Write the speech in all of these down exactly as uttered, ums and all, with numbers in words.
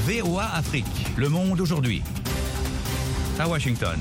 V O A Afrique, Le Monde aujourd'hui. À Washington.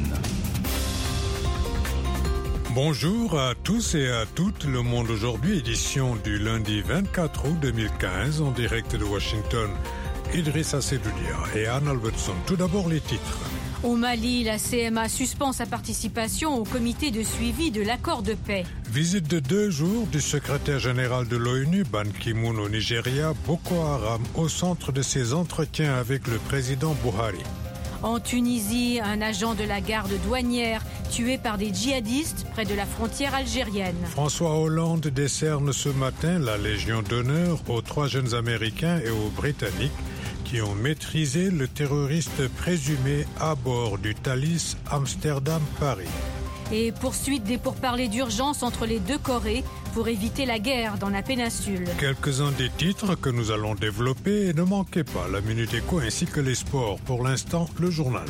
Bonjour à tous et à toutes, Le Monde aujourd'hui, édition du lundi vingt-quatre août deux mille quinze, en direct de Washington. Idrissa Sedoudia et Anne Albertson. Tout d'abord les titres. Au Mali, la C M A suspend sa participation au comité de suivi de l'accord de paix. Visite de deux jours du secrétaire général de l'ONU, Ban Ki-moon au Nigeria, Boko Haram au centre de ses entretiens avec le président Buhari. En Tunisie, un agent de la garde douanière tué par des djihadistes près de la frontière algérienne. François Hollande décerne ce matin la Légion d'honneur aux trois jeunes Américains et aux Britanniques qui ont maîtrisé le terroriste présumé à bord du Thalys Amsterdam-Paris. Et poursuite des pourparlers d'urgence entre les deux Corées pour éviter la guerre dans la péninsule. Quelques-uns des titres que nous allons développer et ne manquez pas la Minute Éco ainsi que les sports. Pour l'instant, le journal.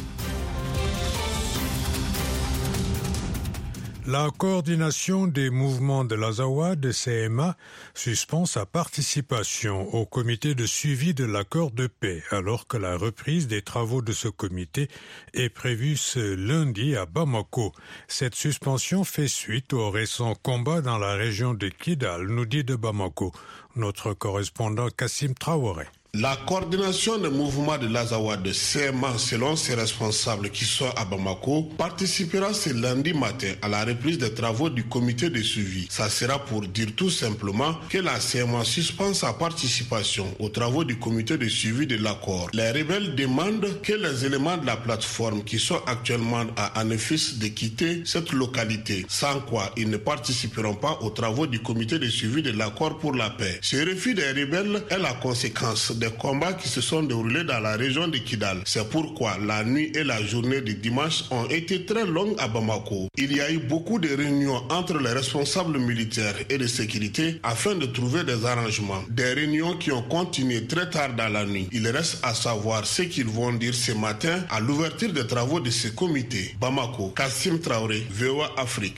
La coordination des mouvements de l'Azawad, C M A, suspend sa participation au comité de suivi de l'accord de paix, alors que la reprise des travaux de ce comité est prévue ce lundi à Bamako. Cette suspension fait suite aux récents combats dans la région de Kidal, nous dit de Bamako notre correspondant Kassim Traoré. La coordination des mouvements de l'Azawad de C M A, selon ses responsables qui sont à Bamako, participera ce lundi matin à la reprise des travaux du comité de suivi. Ça sera pour dire tout simplement que la C M A suspend sa participation aux travaux du comité de suivi de l'accord. Les rebelles demandent que les éléments de la plateforme qui sont actuellement à Anefis de quitter cette localité, sans quoi ils ne participeront pas aux travaux du comité de suivi de l'accord pour la paix. Ce refus des rebelles est la conséquence de des combats qui se sont déroulés dans la région de Kidal. C'est pourquoi la nuit et la journée de dimanche ont été très longues à Bamako. Il y a eu beaucoup de réunions entre les responsables militaires et de sécurité afin de trouver des arrangements. Des réunions qui ont continué très tard dans la nuit. Il reste à savoir ce qu'ils vont dire ce matin à l'ouverture des travaux de ce comité. Bamako, Kassim Traoré, V O A Afrique.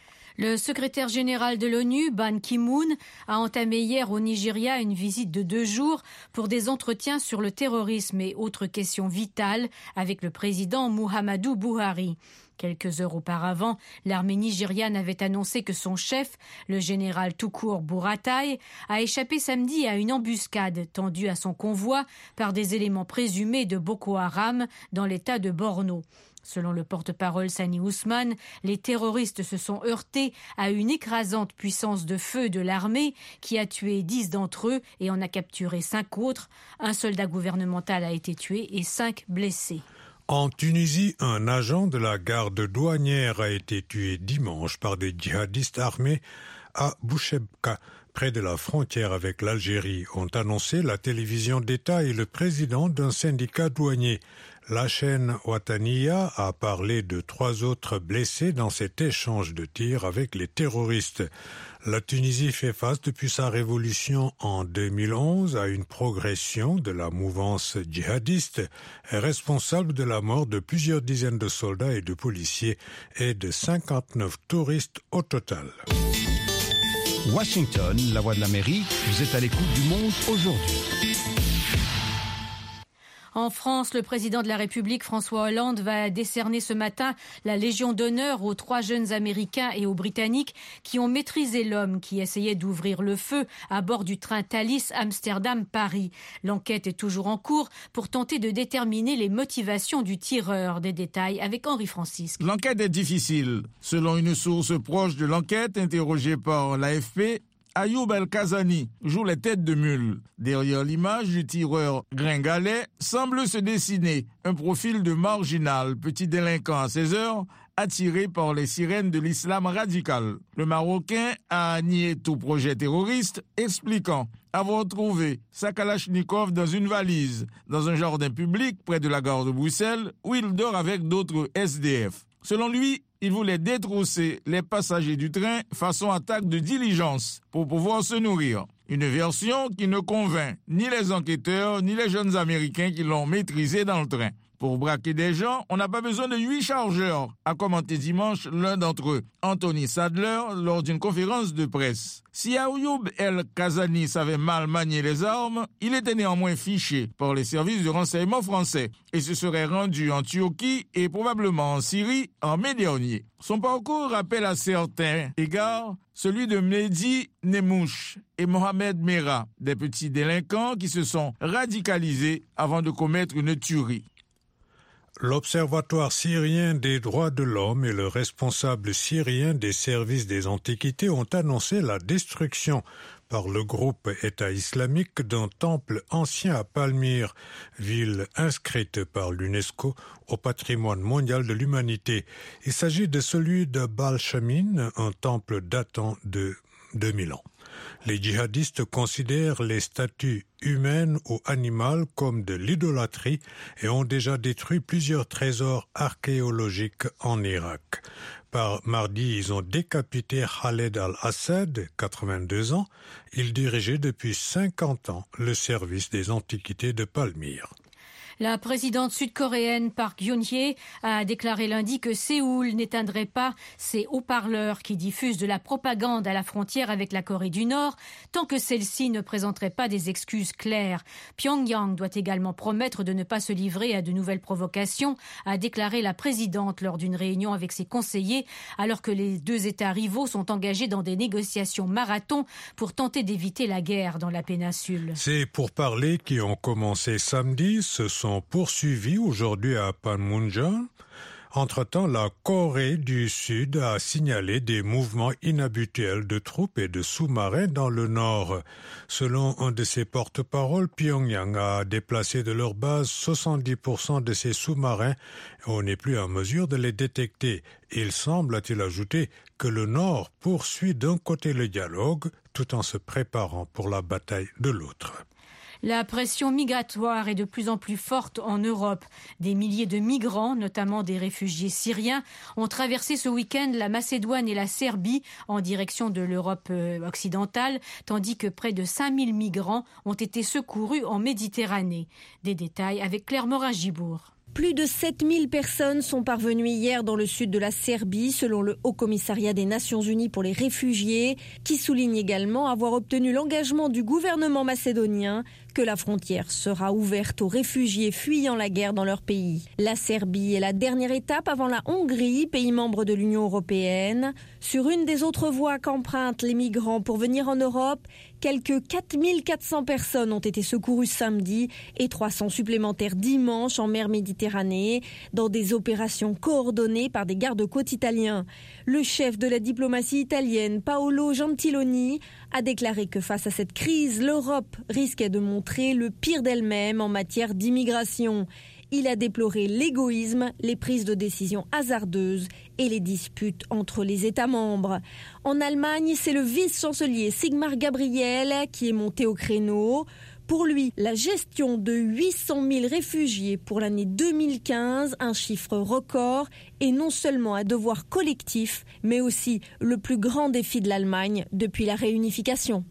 Le secrétaire général de l'ONU, Ban Ki-moon, a entamé hier au Nigeria une visite de deux jours pour des entretiens sur le terrorisme et autres questions vitales avec le président Muhammadu Buhari. Quelques heures auparavant, l'armée nigériane avait annoncé que son chef, le général Tukur Buratai, a échappé samedi à une embuscade tendue à son convoi par des éléments présumés de Boko Haram dans l'état de Borno. Selon le porte-parole Sani Ousmane, les terroristes se sont heurtés à une écrasante puissance de feu de l'armée qui a tué dix d'entre eux et en a capturé cinq autres. Un soldat gouvernemental a été tué et cinq blessés. En Tunisie, un agent de la garde douanière a été tué dimanche par des djihadistes armés à Bouchebka, près de la frontière avec l'Algérie, ont annoncé la télévision d'État et le président d'un syndicat douanier. La chaîne Ouattaniya a parlé de trois autres blessés dans cet échange de tirs avec les terroristes. La Tunisie fait face depuis sa révolution en deux mille onze à une progression de la mouvance djihadiste, responsable de la mort de plusieurs dizaines de soldats et de policiers et de cinquante-neuf touristes au total. Washington, la voix de l'Amérique, vous êtes à l'écoute du Monde aujourd'hui. En France, le président de la République, François Hollande, va décerner ce matin la Légion d'honneur aux trois jeunes Américains et aux Britanniques qui ont maîtrisé l'homme qui essayait d'ouvrir le feu à bord du train Thalys Amsterdam-Paris. L'enquête est toujours en cours pour tenter de déterminer les motivations du tireur. Des détails avec Henri Francisque. L'enquête est difficile. Selon une source proche de l'enquête interrogée par l'A F P, Ayoub El-Kazani joue les têtes de mule. Derrière l'image du tireur gringalet semble se dessiner un profil de marginal, petit délinquant à seize heures, attiré par les sirènes de l'islam radical. Le Marocain a nié tout projet terroriste, expliquant avoir trouvé sa Kalachnikov dans une valise, dans un jardin public près de la gare de Bruxelles, où il dort avec d'autres S D F. Selon lui, il voulait détrousser les passagers du train façon attaque de diligence pour pouvoir se nourrir. Une version qui ne convainc ni les enquêteurs ni les jeunes Américains qui l'ont maîtrisé dans le train. Pour braquer des gens, on n'a pas besoin de huit chargeurs, a commenté dimanche l'un d'entre eux, Anthony Sadler, lors d'une conférence de presse. Si Ayoub El-Kazani savait mal manier les armes, il était néanmoins fiché par les services de renseignement français et se serait rendu en Turquie et probablement en Syrie en mai dernier. Son parcours rappelle à certains égards celui de Mehdi Nemouche et Mohamed Merah, des petits délinquants qui se sont radicalisés avant de commettre une tuerie. L'Observatoire syrien des droits de l'homme et le responsable syrien des services des antiquités ont annoncé la destruction par le groupe État islamique d'un temple ancien à Palmyre, ville inscrite par l'UNESCO au patrimoine mondial de l'humanité. Il s'agit de celui de Baal Shamin, un temple datant de deux mille ans. Les djihadistes considèrent les statues humaines ou animales comme de l'idolâtrie et ont déjà détruit plusieurs trésors archéologiques en Irak. Par mardi, ils ont décapité Khaled al-Assad, quatre-vingt-deux ans. Il dirigeait depuis cinquante ans le service des antiquités de Palmyre. La présidente sud-coréenne Park Geun-hye a déclaré lundi que Séoul n'éteindrait pas ses haut-parleurs qui diffusent de la propagande à la frontière avec la Corée du Nord tant que celle-ci ne présenterait pas des excuses claires. Pyongyang doit également promettre de ne pas se livrer à de nouvelles provocations, a déclaré la présidente lors d'une réunion avec ses conseillers, alors que les deux États rivaux sont engagés dans des négociations marathon pour tenter d'éviter la guerre dans la péninsule. Ces pourparlers qui ont commencé samedi se sont poursuivis aujourd'hui à Panmunjom. Entre-temps, la Corée du Sud a signalé des mouvements inhabituels de troupes et de sous-marins dans le nord. Selon un de ses porte-parole, Pyongyang a déplacé de leur base soixante-dix pour cent de ses sous-marins et on n'est plus en mesure de les détecter. Il semble, a-t-il ajouté, que le nord poursuit d'un côté le dialogue tout en se préparant pour la bataille de l'autre. La pression migratoire est de plus en plus forte en Europe. Des milliers de migrants, notamment des réfugiés syriens, ont traversé ce week-end la Macédoine et la Serbie en direction de l'Europe occidentale, tandis que près de cinq mille migrants ont été secourus en Méditerranée. Des détails avec Claire Morin-Gibourg. Plus de sept mille personnes sont parvenues hier dans le sud de la Serbie, selon le Haut-Commissariat des Nations Unies pour les réfugiés, qui souligne également avoir obtenu l'engagement du gouvernement macédonien que la frontière sera ouverte aux réfugiés fuyant la guerre dans leur pays. La Serbie est la dernière étape avant la Hongrie, pays membre de l'Union européenne. Sur une des autres voies qu'empruntent les migrants pour venir en Europe, quelques quatre mille quatre cents personnes ont été secourues samedi et trois cents supplémentaires dimanche en mer Méditerranée, dans des opérations coordonnées par des gardes-côtes italiens. Le chef de la diplomatie italienne, Paolo Gentiloni, a déclaré que face à cette crise, l'Europe risquait de montrer le pire d'elle-même en matière d'immigration. Il a déploré l'égoïsme, les prises de décision hasardeuses et les disputes entre les États membres. En Allemagne, c'est le vice-chancelier Sigmar Gabriel qui est monté au créneau. Pour lui, la gestion de huit cent mille réfugiés pour l'année deux mille quinze, un chiffre record, est non seulement un devoir collectif, mais aussi le plus grand défi de l'Allemagne depuis la réunification.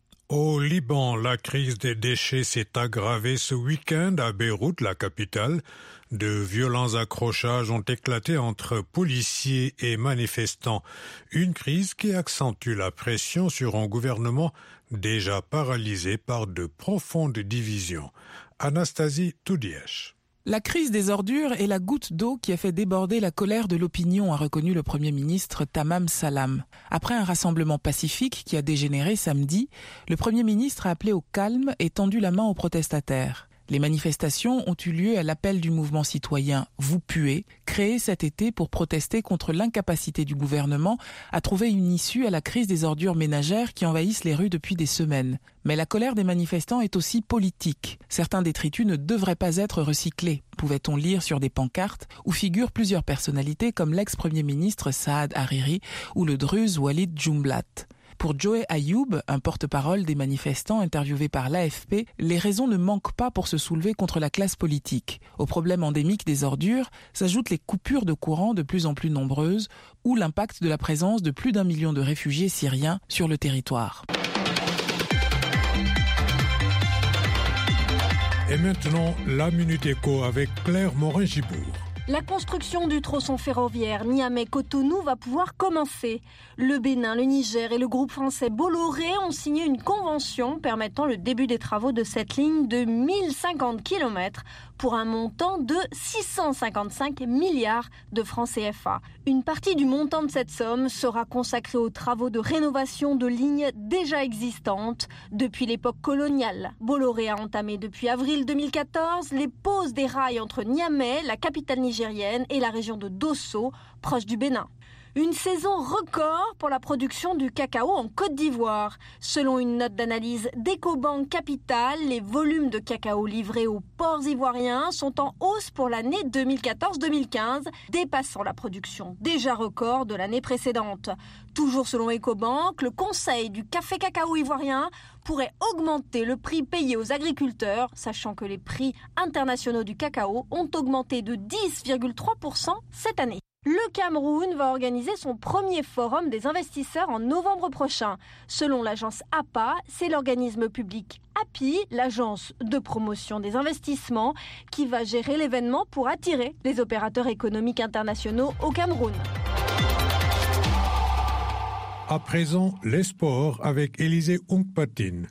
Au Liban, la crise des déchets s'est aggravée ce week-end à Beyrouth, la capitale. De violents accrochages ont éclaté entre policiers et manifestants. Une crise qui accentue la pression sur un gouvernement déjà paralysé par de profondes divisions. Anastasie Toudiesh. La crise des ordures est la goutte d'eau qui a fait déborder la colère de l'opinion, a reconnu le Premier ministre Tamam Salam. Après un rassemblement pacifique qui a dégénéré samedi, le Premier ministre a appelé au calme et tendu la main aux protestataires. Les manifestations ont eu lieu à l'appel du mouvement citoyen « Vous puez », créé cet été pour protester contre l'incapacité du gouvernement à trouver une issue à la crise des ordures ménagères qui envahissent les rues depuis des semaines. Mais la colère des manifestants est aussi politique. Certains détritus ne devraient pas être recyclés, pouvait-on lire sur des pancartes où figurent plusieurs personnalités comme l'ex-premier ministre Saad Hariri ou le druze Walid Jumblat. Pour Joe Ayoub, un porte-parole des manifestants interviewé par l'A F P, les raisons ne manquent pas pour se soulever contre la classe politique. Au problème endémique des ordures s'ajoutent les coupures de courant de plus en plus nombreuses ou l'impact de la présence de plus d'un million de réfugiés syriens sur le territoire. Et maintenant, la Minute Éco avec Claire Morin-Gibourg. La construction du tronçon ferroviaire Niamey-Cotonou va pouvoir commencer. Le Bénin, le Niger et le groupe français Bolloré ont signé une convention permettant le début des travaux de cette ligne de mille cinquante kilomètres pour un montant de six cent cinquante-cinq milliards de francs C F A. Une partie du montant de cette somme sera consacrée aux travaux de rénovation de lignes déjà existantes depuis l'époque coloniale. Bolloré a entamé depuis avril deux mille quatorze les poses des rails entre Niamey, la capitale nigérienne, et la région de Dosso, proche du Bénin. Une saison record pour la production du cacao en Côte d'Ivoire. Selon une note d'analyse d'Ecobank Capital, les volumes de cacao livrés aux ports ivoiriens sont en hausse pour l'année deux mille quatorze deux mille quinze, dépassant la production déjà record de l'année précédente. Toujours selon Ecobank, le Conseil du café cacao ivoirien pourrait augmenter le prix payé aux agriculteurs, sachant que les prix internationaux du cacao ont augmenté de dix virgule trois pour cent cette année. Le Cameroun va organiser son premier forum des investisseurs en novembre prochain. Selon l'agence A P A, c'est l'organisme public A P I, l'agence de promotion des investissements, qui va gérer l'événement pour attirer les opérateurs économiques internationaux au Cameroun. À présent, les sports avec Élisée Oungpatine.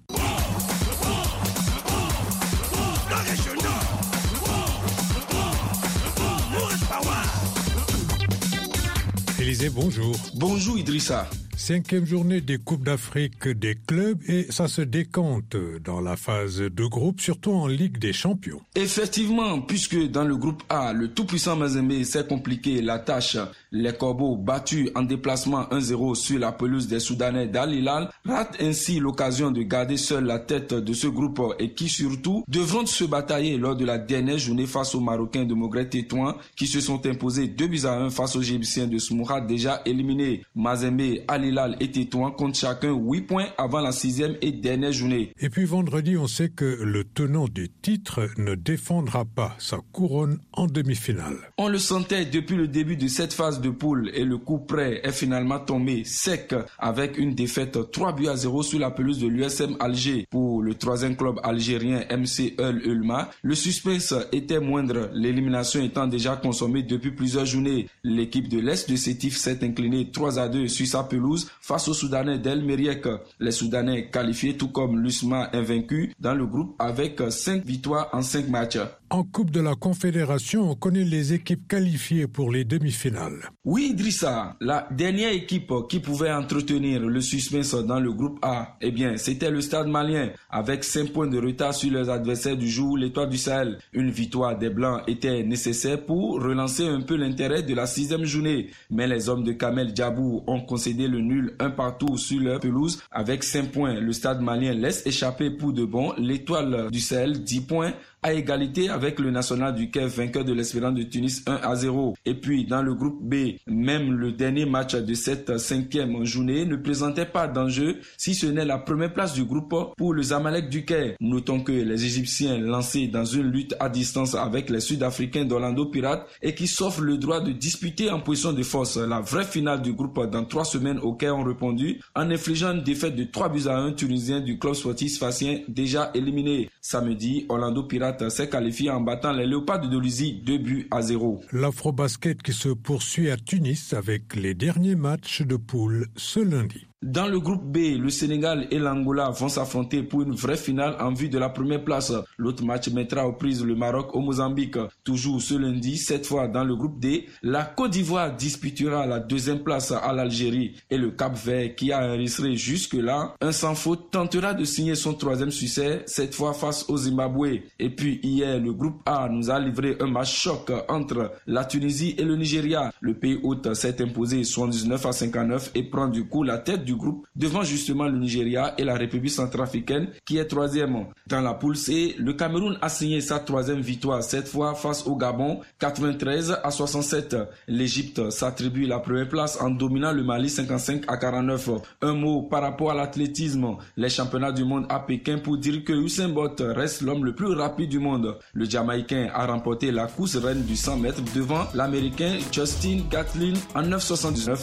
Élisée, bonjour. Bonjour Idrissa. Cinquième journée des Coupes d'Afrique des clubs et ça se décante dans la phase de groupe, surtout en Ligue des Champions. Effectivement, puisque dans le groupe A, le tout-puissant Mazembe s'est compliqué la tâche. Les Corbeaux, battus en déplacement un zéro sur la pelouse des Soudanais d'Al Hilal, ratent ainsi l'occasion de garder seule la tête de ce groupe et qui surtout devront se batailler lors de la dernière journée face aux Marocains de Mogret Tétouan qui se sont imposés deux buts à un face aux Égyptiens de Smoura déjà éliminés. Mazembe, Al Hilal et Tétouan comptent chacun huit points avant la sixième et dernière journée. Et puis vendredi, on sait que le tenant du titre ne défendra pas sa couronne en demi-finale. On le sentait depuis le début de cette phase de poule et le coup près est finalement tombé sec avec une défaite trois buts à zéro sur la pelouse de l'U S M Alger. Pour le troisième club algérien M C L Ulma, le suspense était moindre, l'élimination étant déjà consommée depuis plusieurs journées. L'équipe de l'Est de Sétif s'est inclinée trois à deux sur sa pelouse face aux Soudanais d'El Meriek. Les Soudanais qualifiés tout comme l'U S M A invaincu dans le groupe avec cinq victoires en cinq matchs. En Coupe de la Confédération, on connaît les équipes qualifiées pour les demi-finales. Oui, Idrissa, la dernière équipe qui pouvait entretenir le suspense dans le groupe A, eh bien, c'était le Stade Malien, avec cinq points de retard sur leurs adversaires du jour, l'Étoile du Sahel. Une victoire des Blancs était nécessaire pour relancer un peu l'intérêt de la sixième journée. Mais les hommes de Kamel Djabou ont concédé le nul un partout sur leur pelouse avec cinq points. Le Stade Malien laisse échapper pour de bon l'Étoile du Sahel, dix points, à égalité avec le National du Caire, vainqueur de l'Espérance de Tunis un à zéro. Et puis dans le groupe B, même le dernier match de cette cinquième journée ne présentait pas d'enjeu si ce n'est la première place du groupe pour le Zamalek du Caire. Notons que les Égyptiens lancés dans une lutte à distance avec les Sud-Africains d'Orlando Pirates et qui s'offrent le droit de disputer en position de force la vraie finale du groupe dans trois semaines au Caire ont répondu en infligeant une défaite de trois buts à un tunisien du club sportif sphacien déjà éliminé. Samedi, Orlando Pirates s'est qualifié en battant les Léopards de Dolisie deux buts à zéro. L'Afrobasket qui se poursuit à Tunis avec les derniers matchs de poule ce lundi. Dans le groupe B, le Sénégal et l'Angola vont s'affronter pour une vraie finale en vue de la première place. L'autre match mettra aux prises le Maroc au Mozambique. Toujours ce lundi, cette fois dans le groupe D, la Côte d'Ivoire disputera la deuxième place à l'Algérie et le Cap-Vert qui a enregistré jusque-là un sans faute tentera de signer son troisième succès, cette fois face au Zimbabwe. Et puis hier, le groupe A nous a livré un match choc entre la Tunisie et le Nigeria. Le pays hôte s'est imposé soixante-dix-neuf à cinquante-neuf et prend du coup la tête du groupe devant justement le Nigeria et la République centrafricaine qui est troisième. Dans la poule C, le Cameroun a signé sa troisième victoire, cette fois face au Gabon, quatre-vingt-treize à soixante-sept. L'Égypte s'attribue la première place en dominant le Mali cinquante-cinq à quarante-neuf. Un mot par rapport à l'athlétisme, les championnats du monde à Pékin pour dire que Usain Bolt reste l'homme le plus rapide du monde. Le Jamaïcain a remporté la course reine du cent mètres devant l'Américain Justin Gatlin en neuf soixante-dix-neuf.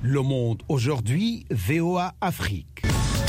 Le Monde aujourd'hui, V O A Afrique.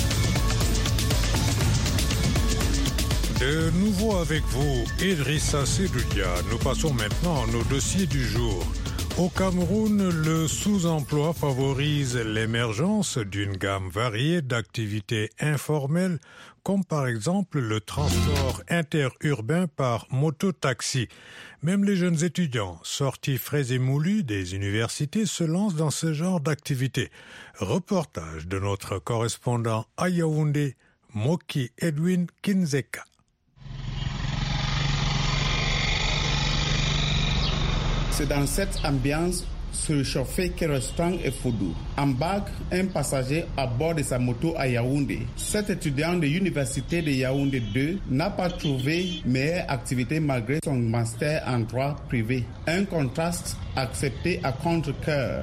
De nouveau avec vous, Idrissa Sedoudia. Nous passons maintenant à nos dossiers du jour. Au Cameroun, le sous-emploi favorise l'émergence d'une gamme variée d'activités informelles, comme par exemple le transport interurbain par moto-taxi. Même les jeunes étudiants, sortis frais et moulus des universités, se lancent dans ce genre d'activités. Reportage de notre correspondant à Yaoundé, Moki Edwin Kinzeka. C'est dans cette ambiance surchauffée que Restaurant et Foudou embarque un passager à bord de sa moto à Yaoundé. Cet étudiant de l'université de Yaoundé deux n'a pas trouvé meilleure activité malgré son master en droit privé. Un contraste accepté à contre-cœur.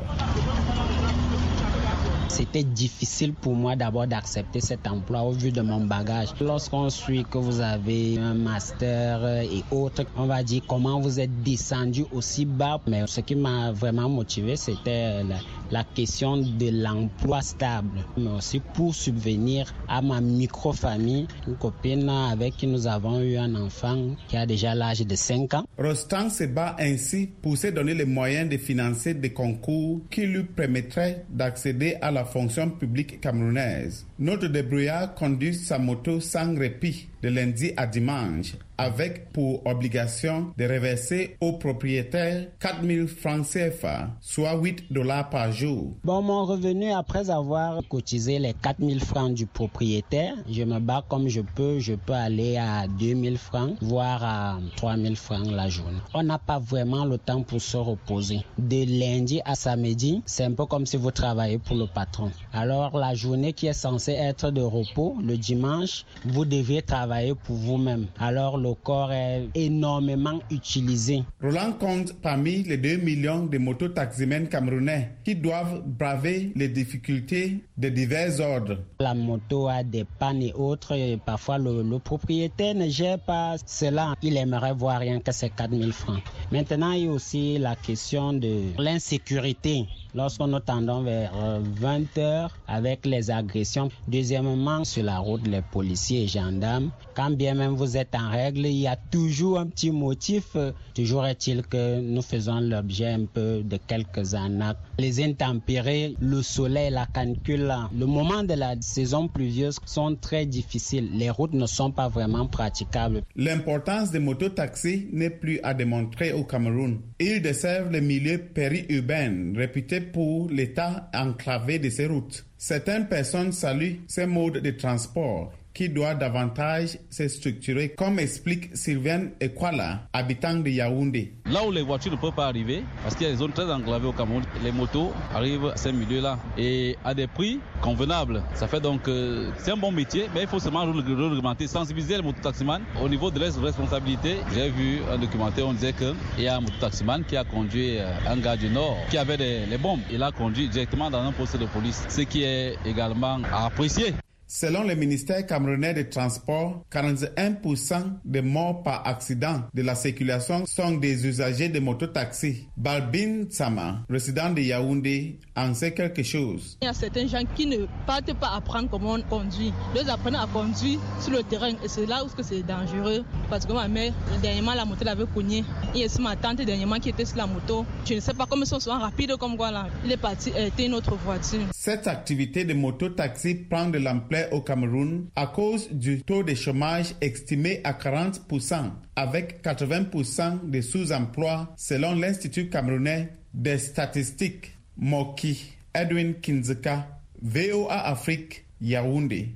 C'était difficile pour moi d'abord d'accepter cet emploi au vu de mon bagage. Lorsqu'on suit que vous avez un master et autres, on va dire comment vous êtes descendu aussi bas. Mais ce qui m'a vraiment motivé, c'était la, la question de l'emploi stable, mais aussi pour subvenir à ma micro-famille, une copine avec qui nous avons eu un enfant qui a déjà l'âge de cinq ans. Rostand se bat ainsi pour se donner les moyens de financer des concours qui lui permettraient d'accéder à la fonction publique camerounaise. Notre débrouillard conduit sa moto sans répit de lundi à dimanche, avec pour obligation de reverser au propriétaire quatre mille francs C F A, soit huit dollars par jour. Bon, mon revenu après avoir cotisé les quatre mille francs du propriétaire, je me bats comme je peux. Je peux aller à deux mille francs, voire à trois mille francs la journée. On n'a pas vraiment le temps pour se reposer. De lundi à samedi, c'est un peu comme si vous travaillez pour le patron. Alors la journée qui est censée être de repos, le dimanche, vous devez travailler pour vous-même. Alors le corps est énormément utilisé. Roland compte parmi les deux millions de mototaximens camerounais qui doivent braver les difficultés de divers ordres. La moto a des pannes et autres, et parfois le, le propriétaire ne gère pas cela. Il aimerait voir rien que ces quatre mille francs. Maintenant, il y a aussi la question de l'insécurité. Lorsqu'on nous tendons vers vingt heures avec les agressions. Deuxièmement, sur la route, les policiers et gendarmes. Quand bien même vous êtes en règle, il y a toujours un petit motif. Toujours est-il que nous faisons l'objet un peu de quelques arnaques. Les intempéries, le soleil, la canicule, le moment de la saison pluvieuse sont très difficiles. Les routes ne sont pas vraiment praticables. L'importance des mototaxis n'est plus à démontrer au Cameroun. Ils desservent les milieux périurbains réputés pour l'état enclavé de ces routes. Certaines personnes saluent ces modes de transport qui doit davantage se structurer, comme explique Sylvain Ekwala, habitant de Yaoundé. Là où les voitures ne peuvent pas arriver, parce qu'il y a des zones très enclavées au Cameroun, les motos arrivent à ces milieux-là et à des prix convenables. Ça fait donc, euh, c'est un bon métier, mais il faut seulement réglementer, sensibiliser les mototaximans au niveau de leurs responsabilités. J'ai vu un documentaire, on disait qu'il y a un mototaximan qui a conduit un gars du Nord qui avait des, les bombes. Il a conduit directement dans un poste de police, ce qui est également à apprécier. Selon le ministère camerounais des Transports, quarante-et-un pour cent des morts par accident de la circulation sont des usagers de mototaxis. Balbin Sama, résident de Yaoundé, en sait quelque chose. Il y a certains gens qui ne partent pas apprendre comment on conduit. Ils apprennent à conduire sur le terrain et c'est là où c'est dangereux. Parce que ma mère, dernièrement, la moto l'avait cognée. Et c'est ma tante, dernièrement, qui était sur la moto. Je ne sais pas comment ils sont souvent rapides comme quoi là. Il est parti était une autre voiture. Cette activité de mototaxi prend de l'ampleur au Cameroun à cause du taux de chômage estimé à quarante pour cent, avec quatre-vingts pour cent de sous-emploi selon l'Institut camerounais des statistiques. Moki Edwin Kinzeka, V O A Afrique, Yaoundé.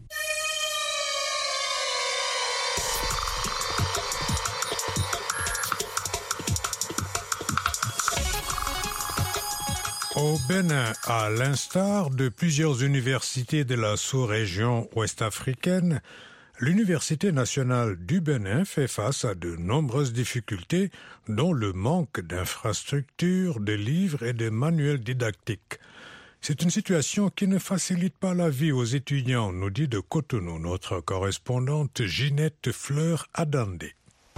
Au Bénin, à l'instar de plusieurs universités de la sous-région ouest-africaine, l'Université nationale du Bénin fait face à de nombreuses difficultés, dont le manque d'infrastructures, de livres et de manuels didactiques. C'est une situation qui ne facilite pas la vie aux étudiants, nous dit de Cotonou notre correspondante Ginette Fleur Adandé.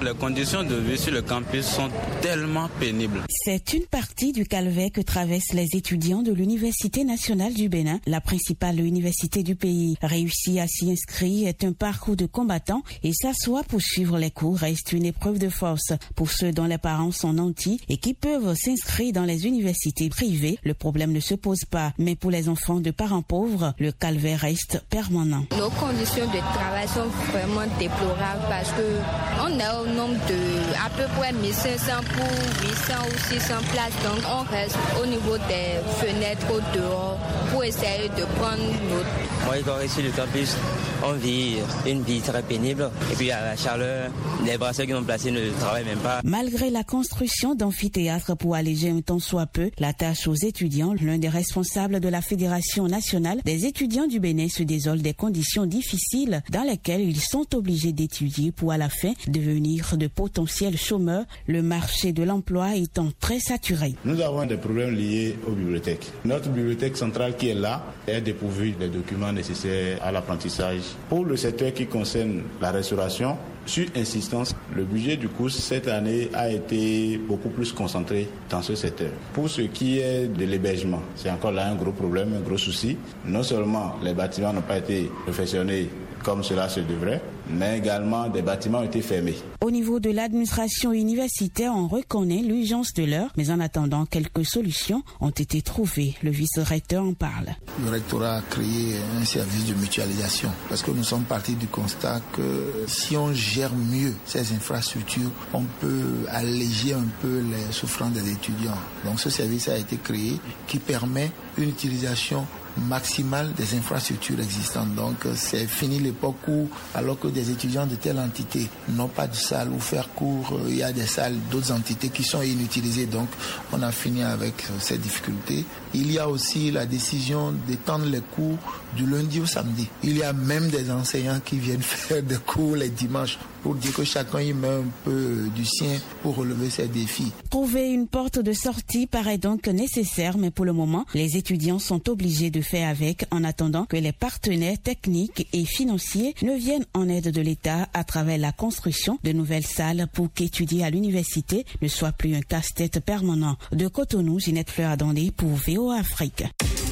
Les conditions de vie sur le campus sont tellement pénibles. C'est une partie du calvaire que traversent les étudiants de l'Université nationale du Bénin, la principale université du pays. Réussir à s'y inscrire est un parcours de combattant et s'asseoir pour suivre les cours reste une épreuve de force. Pour ceux dont les parents sont nantis et qui peuvent s'inscrire dans les universités privées, le problème ne se pose pas. Mais pour les enfants de parents pauvres, le calvaire reste permanent. Nos conditions de travail sont vraiment déplorables parce que on est au nombre de à peu près mille cinq cents pour huit cents ou six cents places. Donc on reste au niveau des fenêtres au dehors pour essayer de prendre notre... Moi, quand ici le campus, on vit une vie très pénible. Et puis à la chaleur, les brasseurs qui ont placé ne travaillent même pas. Malgré la construction d'amphithéâtres pour alléger un tant soit peu la tâche aux étudiants, l'un des responsables de la Fédération nationale des étudiants du Bénin se désole des conditions difficiles dans lesquelles ils sont obligés d'étudier pour à la fin devenir de potentiels chômeurs, le marché de l'emploi étant très saturé. Nous avons des problèmes liés aux bibliothèques. Notre bibliothèque centrale qui est là est dépourvue des documents nécessaires à l'apprentissage. Pour le secteur qui concerne la restauration, sur insistance, le budget du cours cette année a été beaucoup plus concentré dans ce secteur. Pour ce qui est de l'hébergement, c'est encore là un gros problème, un gros souci. Non seulement les bâtiments n'ont pas été réfectionnés comme cela se devrait, mais également des bâtiments ont été fermés. Au niveau de l'administration universitaire, on reconnaît l'urgence de l'heure, mais en attendant, quelques solutions ont été trouvées. Le vice-recteur en parle. Le rectorat a créé un service de mutualisation parce que nous sommes partis du constat que si on gère mieux ces infrastructures, on peut alléger un peu les souffrances des étudiants. Donc ce service a été créé qui permet une utilisation maximale des infrastructures existantes. Donc c'est fini l'époque où, alors que des étudiants de telle entité n'ont pas de salle où faire cours, il y a des salles d'autres entités qui sont inutilisées. Donc on a fini avec ces difficultés. Il y a aussi la décision d'étendre les cours du lundi au samedi. Il y a même des enseignants qui viennent faire des cours les dimanches pour dire que chacun y met un peu du sien pour relever ses défis. Trouver une porte de sortie paraît donc nécessaire, mais pour le moment, les étudiants sont obligés de faire avec en attendant que les partenaires techniques et financiers ne viennent en aide de l'État à travers la construction de nouvelles salles pour qu'étudier à l'université ne soit plus un casse-tête permanent. De Cotonou, Ginette Fleur-Adandé pour V O A Afrique.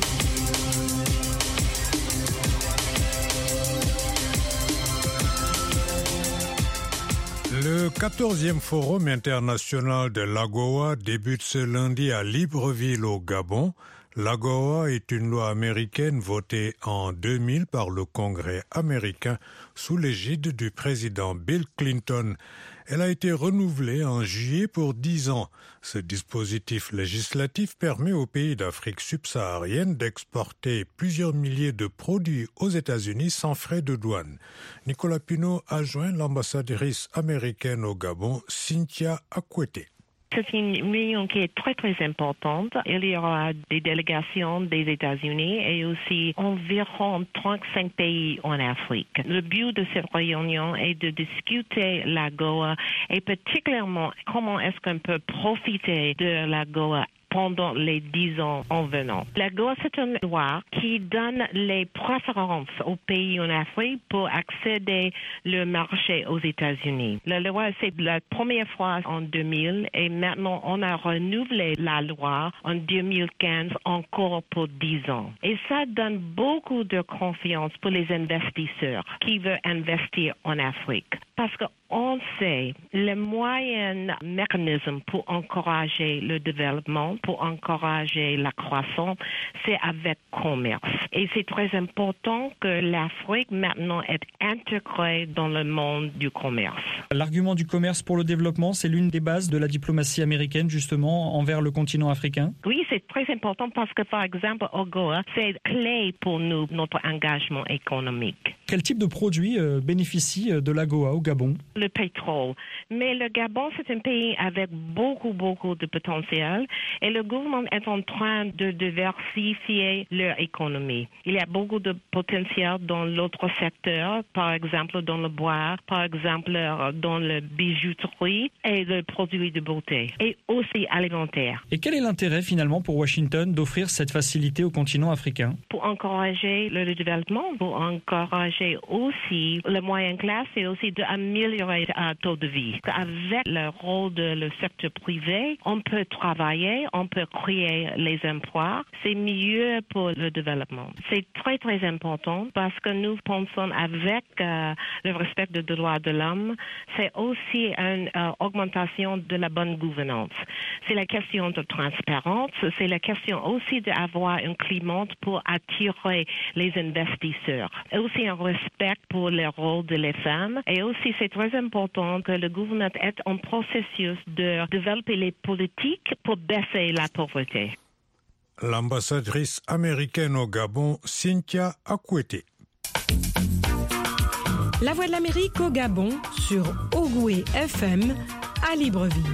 Le quatorzième Forum international de l'AGOA débute ce lundi à Libreville au Gabon. L'AGOA est une loi américaine votée en deux mille par le Congrès américain sous l'égide du président Bill Clinton. Elle a été renouvelée en juillet pour dix ans. Ce dispositif législatif permet aux pays d'Afrique subsaharienne d'exporter plusieurs milliers de produits aux États-Unis sans frais de douane. Nicolas Pinault a joint l'ambassadrice américaine au Gabon, Cynthia Akwete. C'est une réunion qui est très très importante. Il y aura des délégations des États-Unis et aussi environ trente-cinq pays en Afrique. Le but de cette réunion est de discuter l'AGOA et particulièrement comment est-ce qu'on peut profiter de l'AGOA pendant les dix ans en venant. L'AGOA, c'est une loi qui donne les préférences aux pays en Afrique pour accéder au marché aux États-Unis. La loi, c'est la première fois en deux mille et maintenant on a renouvelé la loi en deux mille quinze encore pour dix ans. Et ça donne beaucoup de confiance pour les investisseurs qui veulent investir en Afrique. Parce qu'on sait le moyen mécanisme pour encourager le développement, pour encourager la croissance, c'est avec commerce. Et c'est très important que l'Afrique maintenant est intégrée dans le monde du commerce. L'argument du commerce pour le développement, c'est l'une des bases de la diplomatie américaine justement envers le continent africain. Oui, c'est très important parce que par exemple, AGOA, c'est clé pour nous, notre engagement économique. Quel type de produits euh, bénéficie de l'AGOA au Gabon? Le pétrole. Mais le Gabon, c'est un pays avec beaucoup, beaucoup de potentiel et le gouvernement est en train de diversifier leur économie. Il y a beaucoup de potentiel dans l'autre secteur, par exemple dans le bois, par exemple dans la bijouterie et le produit de beauté et aussi alimentaire. Et quel est l'intérêt finalement pour Washington d'offrir cette facilité au continent africain? Pour encourager le développement, pour encourager encourager aussi le moyen classe et aussi d'améliorer le taux de vie. Avec le rôle de le secteur privé, on peut travailler, on peut créer les emplois. C'est mieux pour le développement. C'est très, très important parce que nous pensons avec euh, le respect des droits de l'homme, c'est aussi une euh, augmentation de la bonne gouvernance. C'est la question de transparence, c'est la question aussi d'avoir un climat pour attirer les investisseurs. Et aussi un respect pour le rôle de les femmes. Et aussi, c'est très important que le gouvernement ait un processus de développer les politiques pour baisser la pauvreté. L'ambassadrice américaine au Gabon, Cynthia Akwete. La Voix de l'Amérique au Gabon sur Ogoué F M à Libreville.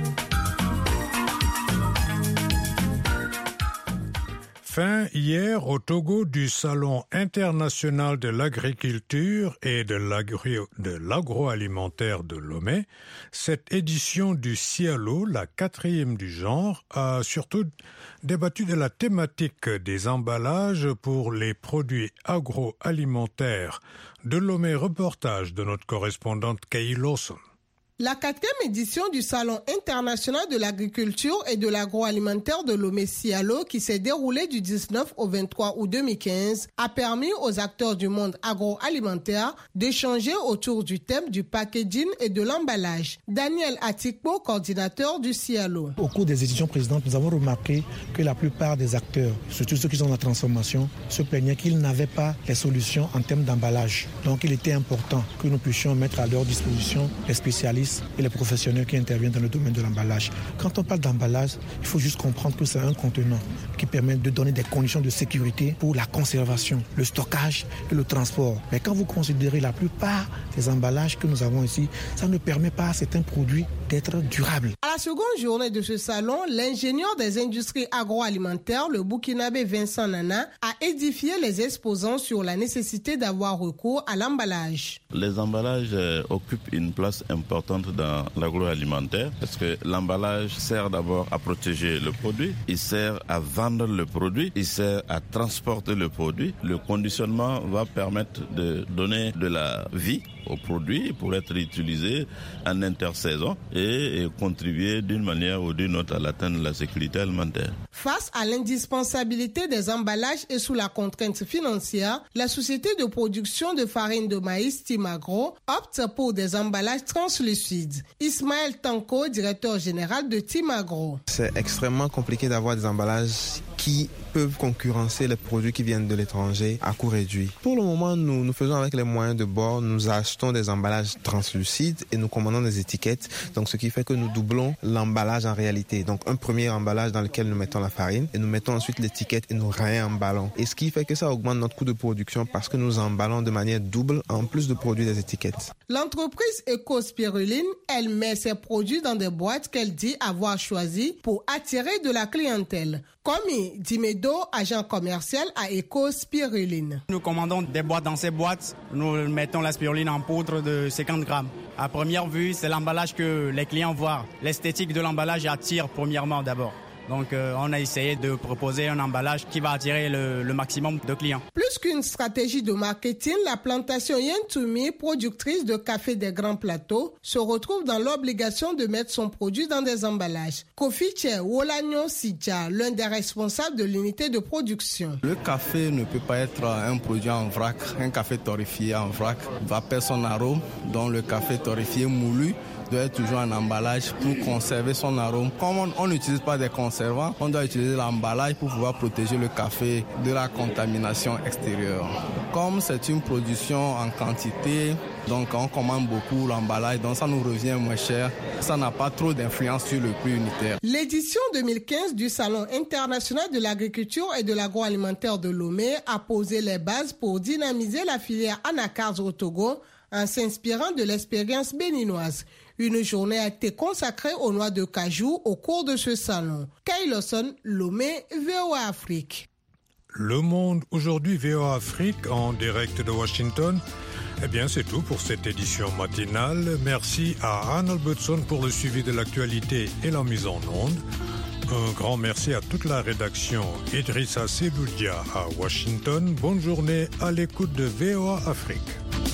Fin hier au Togo du Salon international de l'agriculture et de, l'agro- de l'agroalimentaire de Lomé. Cette édition du Cialo, la quatrième du genre, a surtout débattu de la thématique des emballages pour les produits agroalimentaires. De Lomé, reportage de notre correspondante Kay Lawson. La quatrième édition du Salon international de l'agriculture et de l'agroalimentaire de Lomé Cialo, qui s'est déroulée du dix-neuf au vingt-trois août deux mille quinze, a permis aux acteurs du monde agroalimentaire d'échanger autour du thème du packaging et de l'emballage. Daniel Atikpo, coordinateur du Cialo. Au cours des éditions précédentes, nous avons remarqué que la plupart des acteurs, surtout ceux qui sont dans la transformation, se plaignaient qu'ils n'avaient pas les solutions en termes d'emballage. Donc il était important que nous puissions mettre à leur disposition les spécialistes et les professionnels qui interviennent dans le domaine de l'emballage. Quand on parle d'emballage, il faut juste comprendre que c'est un contenant qui permet de donner des conditions de sécurité pour la conservation, le stockage et le transport. Mais quand vous considérez la plupart des emballages que nous avons ici, ça ne permet pas à certains produits d'être durables. À la seconde journée de ce salon, l'ingénieur des industries agroalimentaires, le Burkinabé Vincent Nana, a édifié les exposants sur la nécessité d'avoir recours à l'emballage. Les emballages euh, occupent une place importante dans l'agroalimentaire parce que l'emballage sert d'abord à protéger le produit, il sert à vendre le produit, il sert à transporter le produit. Le conditionnement va permettre de donner de la vie au produit pour être utilisé en intersaison et, et contribuer d'une manière ou d'une autre à l'atteinte de la sécurité alimentaire. Face à l'indispensabilité des emballages et sous la contrainte financière, la société de production de farine de maïs Timagro opte pour des emballages translucides. Ismaël Tanko, directeur général de Timagro. C'est extrêmement compliqué d'avoir des emballages qui peuvent concurrencer les produits qui viennent de l'étranger à coût réduit. Pour le moment, nous, nous faisons avec les moyens de bord, nous achetons des emballages translucides et nous commandons des étiquettes, donc ce qui fait que nous doublons l'emballage en réalité. Donc un premier emballage dans lequel nous mettons la farine et nous mettons ensuite l'étiquette et nous réemballons. Et ce qui fait que ça augmente notre coût de production parce que nous emballons de manière double en plus de produire des étiquettes. L'entreprise Ecospiruline, elle met ses produits dans des boîtes qu'elle dit avoir choisies pour attirer de la clientèle. Comme Dimedo, agent commercial à Ecospiruline. Nous commandons des boîtes. Dans ces boîtes, nous mettons la spiruline en poudre de cinquante grammes. À première vue, c'est l'emballage que les clients voient. L'esthétique de l'emballage attire premièrement d'abord. Donc euh, on a essayé de proposer un emballage qui va attirer le, le maximum de clients. Plus qu'une stratégie de marketing, la plantation Yentumi, productrice de café des grands plateaux, se retrouve dans l'obligation de mettre son produit dans des emballages. Kofi Che Wolanyo Sidja, l'un des responsables de l'unité de production. Le café ne peut pas être un produit en vrac. Un café torréfié en vrac va perdre son arôme, dont le café torréfié moulu doit être toujours en emballage pour conserver son arôme. Comme on n'utilise pas des conservants, on doit utiliser l'emballage pour pouvoir protéger le café de la contamination extérieure. Comme c'est une production en quantité, donc on commande beaucoup l'emballage, donc ça nous revient moins cher. Ça n'a pas trop d'influence sur le prix unitaire. L'édition deux mille quinze du Salon international de l'agriculture et de l'agroalimentaire de Lomé a posé les bases pour dynamiser la filière anacarde au Togo en s'inspirant de l'expérience béninoise. Une journée a été consacrée aux noix de cajou au cours de ce salon. Kay Lawson, Lomé, V O A Afrique. Le Monde aujourd'hui, V O A Afrique, en direct de Washington. Eh bien, c'est tout pour cette édition matinale. Merci à Arnold Butson pour le suivi de l'actualité et la mise en onde. Un grand merci à toute la rédaction. Idrissa Seboudia à Washington. Bonne journée à l'écoute de V O A Afrique.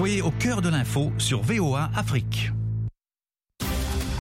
Ogoué au cœur de l'info sur V O A Afrique.